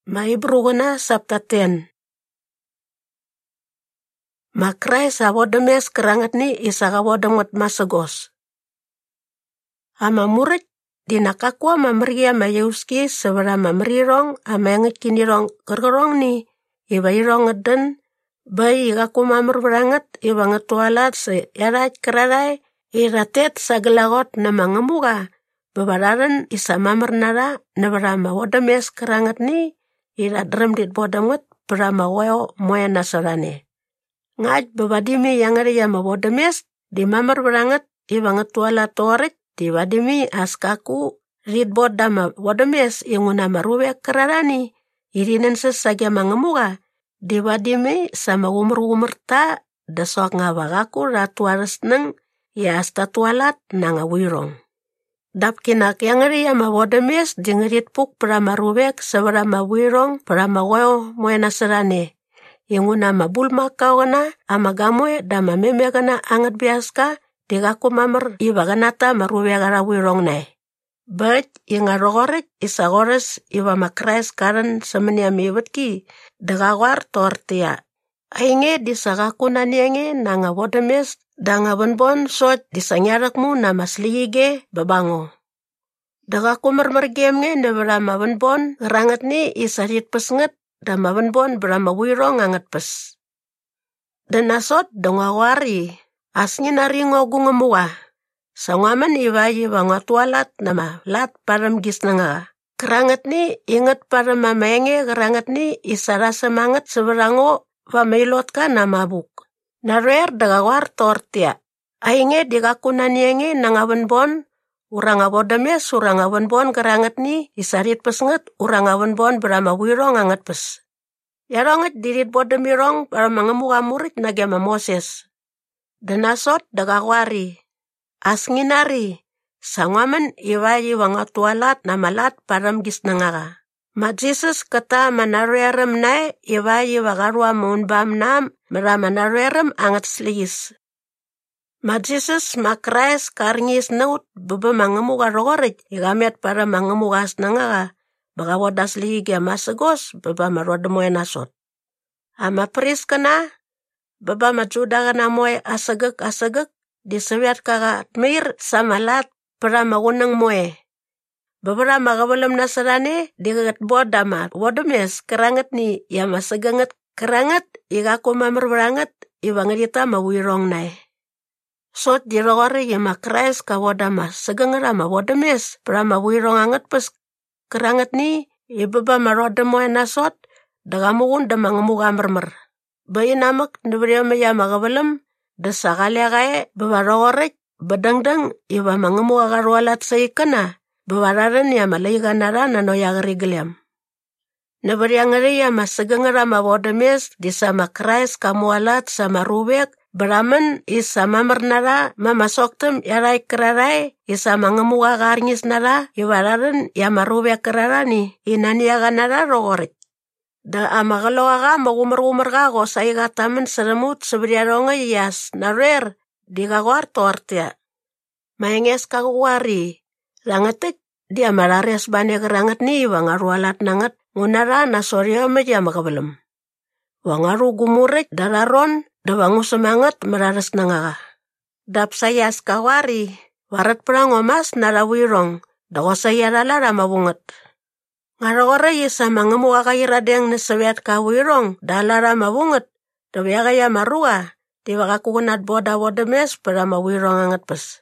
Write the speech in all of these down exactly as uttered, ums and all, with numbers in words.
Ma'ibrugana chapter ten. Makrai sa wodemes kerangat ni isa ka wodemot masagos. Ama murid dinakakwa mamria mayeuski sebera mamrirong ama yang kinirong kergerong ni iba irong ngeden bayi kaku mamur beranget iba ngetualat se yarat kerarai iratet sagelagot na mangemuga babararan isa mamur nara nabarama wodemes kerangat ni ira drem dit bodamut berama weo moya nasarane. Ngaj babadimi yang ada yang mabodemes di mamar beranget iba ngetuala torik di badimi askaku rit bodama wodemes yang unama ruwe kerarani irinen sesagya mangemuga di badimi sama umur-umur ta dasok ngawagaku ratuares neng ya asta tualat nanga wirong. Dap kinak yang ngeri ama wodemes jengerit puk perama ruwek seberama wirong perama weo moe nasarane. Yang unama bulma kawana ama gamoe dama memegana angat biaska digaku mamer iba ganata maruwe gara wirong nai. Baj inga rogorek isa gores iba makrais karan semenia miwetki dagawar tortia. Ainge disagaku nanienge nanga wodemes danga bonbon sot disanyarakmu nama sliige babango. Daga kumar mergem nge ne berama bonbon ngeranget ni isarit pesnget dama bonbon berama wirong anget pes. Dan nasot dongawari asngi nari ngogu ngemua. Sangaman iwayi wangatualat nama lat param gisnanga. Keranget ni inget param mamenge keranget ni isara semangat seberango pamailot ka nama buk. Narer dagawar tortia. Ainge digakunanienge nangawenbon urang abodemes urang awenbon keranget ni isarit pesnget urang awenbon berama wirong anget pes. Yaronget dirit bodemirong para mangemuka murid nagyama Moses. Denasot dagawari. Asnginari. Sangaman iwayi wangatualat namalat param gisnangaga. Ma Jesus kata manarerem nai iwayi wagarwa maunbam nam merama narerem anget slis. Ma Jesus makrais karngis naut bebe mangemuka rogorik igamet para mangemukas nangaga baga wodas lihigia masagos beba marodemoy nasot. Ama pris kana beba majuda kana moy asagek asagek disewet kaga mir samalat para magunang moy. Babara magawalam nasarane digagat bodama wodemes keranget ni ya masaganget keranget igaku mamar beranget ibangerita mawirong nai. Sot dirogore ya makrais ka wodama segengera ma wodemes prama wirong anget pes keranget ni ibaba marodemo nasot dagamugun damangemuga mermer. Bayi namak nubrio ya magawalam desakali agae babarogore bedangdang iba mangemuga garwalat saikana bawararen ya malaiga nara nano yagarigliam. Nubariangeri ya masegengera ma wodemes disama krais kamualat sama ruwek beraman isa mamernara mamasoktem yarai kerarai isa mangemuga garngis nara iwararen ya maruwe kerarani inani aganara rogorik. Da amagaloaga magumur-umur ga gosai gatamen seremut sebriaronga yas narer digagwar tortia. Mayenges kagwari langetik dia malares bane keranget ni wangarualat nanget ngunara nasorio meja magabalem. Wangaru gumurik dararon dawangu semangat merares nangaga. Dap saya skawari, warat perang omas narawirong, dawa saya lalara mabunget. Ngaragora yisa mangemu akaira deng nesewet kawirong, dalara mabunget, dawa kaya marua, diwaka kukunat boda wodemes para mawirong anget pes.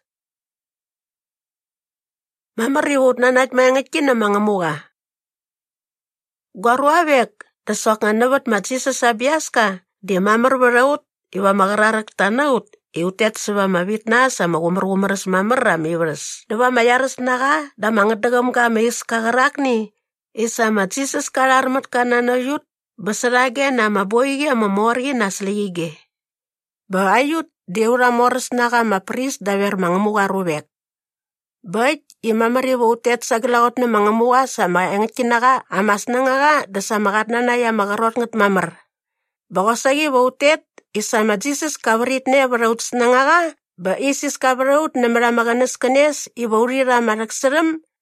Mamariwut nanat mayangit kina mangemuga. Gwaruawek, desok nganewet matsisa sabiaska, dia mamar beraut, iwa magararak tanaut, iutet seba mawitna sama umur-umur semamera miwres. Dewa mayares naga, da mangedegam ka meis kagarak ni, isa matsisis kararmat kanana yut, beserage nama boyge memori nasliige. Ba ayut, diura mores naga mapris dawer mangemuga ruwek. Baik, imamari wautet saglaot na mangemuga sama engkinaga, amas nangaga, desa magatnana ya magarot nget mamar. Bakosagi wautet, isa majisis kawarit ne beraut senangaga, ba isis kawarut na maramaganes kenes, ibaurira marakserem,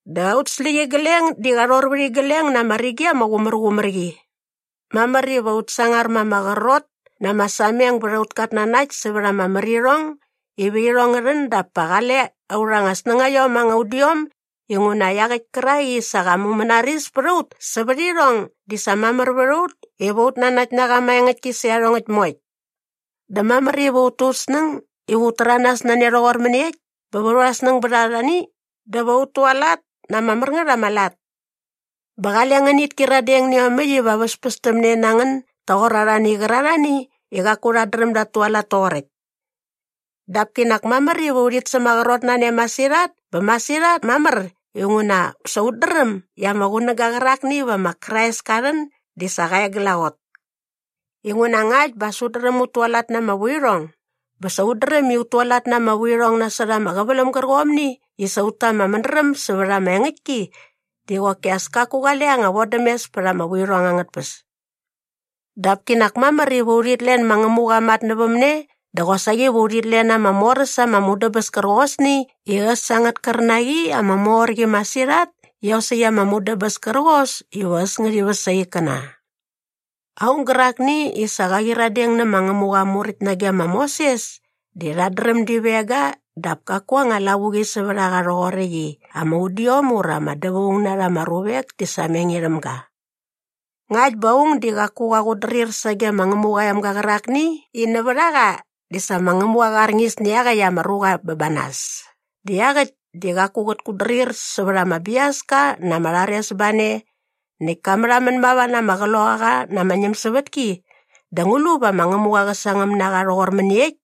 Daud sligi geleng di garor beri geleng nama rigi ama gumer-gumergi. Mamari baut sangar mama gerot nama samyang beraut katna naik sebera mamarirong ibirong renda pagale orang asnengayo mangaudiom inguna yagit kerai sagamu menaris beraut seberirong di sama merberaut ibaut nanat nagama yangat kisiarongit moit. Damamari baut usneng ibu teranas nani rogor meniek beberas neng berarani da baut tualat nama merngera malat. Bagalangan it kiradeng ni omeji babas pestem nenangan tagorarani gerarani iga kuradrem da tualat torek. Dapkinak mamari baurit semagarot nane masirat bemasirat mamer inguna saudrem ya maguna gagarak ni ba makrais karen di sakaya gelawot. Inguna ngaj basudrem utualat na mawirong. Basaudrem utualat na mawirong na sada magabalam kergom ni isauta mamandrem sebera mengiki di wakias kaku galeang awodemes para mawirong angat pes. Dapkinak mamari baurit len mangemugamat nebemne dagosagi baurit len ama morsa mamuda bes kergos ni iya sangat karnagi ama morgi masirat iya saya mamuda bes kergos iwas ngeri besai kena. Aung gerak ni isagagi radeng na mangemuga murid nagi ama Moses diradrem di vega dap kakua ngalabugi sebera garoregi ama udiomur ama debung na ama rubek disamengirem ka. Ngaj baung di kaku agudrir sagi mangemuga yam gagarak ni ineberaga disa mangemuga garngis niaga yam maruga bebanas. Diaga di kaku kudrir sebera mabias ka na malaria sebane ni kameramen bawa nama geloaga nama nyem sebetki dangulu ba mangemuga kesangam naga rogor meniek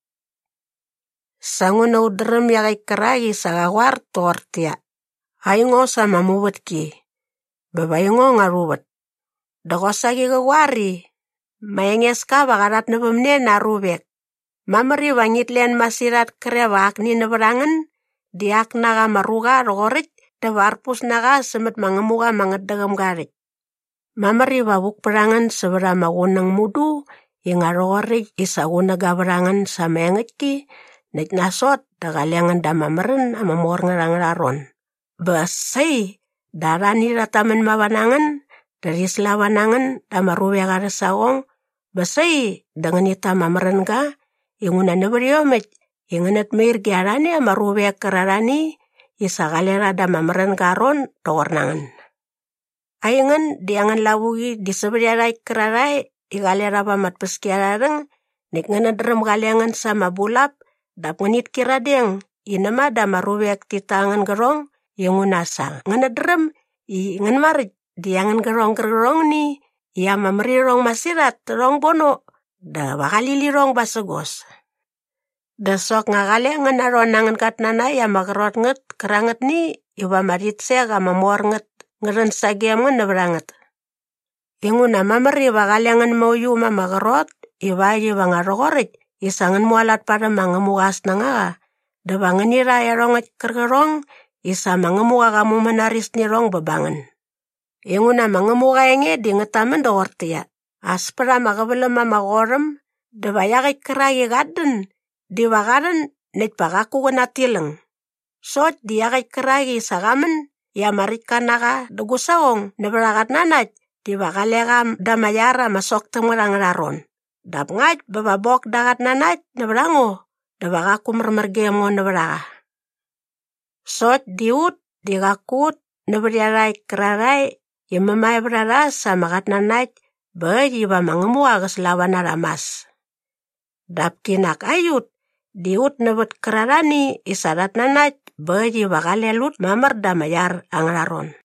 sangun udrem yagai kerai sagawar tortia aingo sama mubetki babayingo ngarubet dagosagi gawari mayenges ka bagarat nebemne narubek mameri bangit len masirat kerebak ni neberangan diak naga maruga rogorit dawarpus naga semet mangemuga mangedegam garit. Mamari babuk perangan sebera magunang mudu yang arorik isaguna gaberangan sama yangitki nek nasot dagaliangan damameren ama mor ngerang-raron. Basai darani ratamen mabanangan dari selawanangan damaruwe garesawong basai dengan ita mameren ka inguna neberiomet inganet mir giarani amaruwe kerarani isagalera damameren karon towarnangan. Ayangan diangan labugi diseberiarai kerarai igalera pamat peskiarareng nek ngana derem galiangan sama bulap dap ngenit kiradeng inama damaruwek titangan gerong yang unasa ngana derem i ngan marit diangan gerong gerong ni ia mamerirong masirat rong bono da bakalilirong basagos. Da sok ngagaliangan aron nangan katnana ya magerot nget keranget ni iwa marit sega mamor nget ngeren sagiam ngan neberanget. Inguna mameri bagaliangan mauyu mamagerot, iwa iwa ngarogorit, isangan mualat pada mangemugas nangaga. Debangan ira yaronget kergerong, isa mangemuga kamu menaris nirong bebangan. Inguna mangemuga enge di ngetamen do ortia. Aspera magabelem mamagorem, debayagit keragi gaden, di bagaden net pagaku genatileng. Sot diagit keragi sagamen, ya marika naga dugusawong neberagat nanat di bakalega damayara masok temerang raron. Dap ngaj bababok dagat nanat neberango debagaku mermergem ngon neberaga. Sot diut digakut neberiarai kerarai yang memai beraras sama gat nanat bagi ba mangemua keslawan aramas. Dap kinak ayut diut nebet kerarani isarat nanat bagi bakalelut mamar damayar anglaron.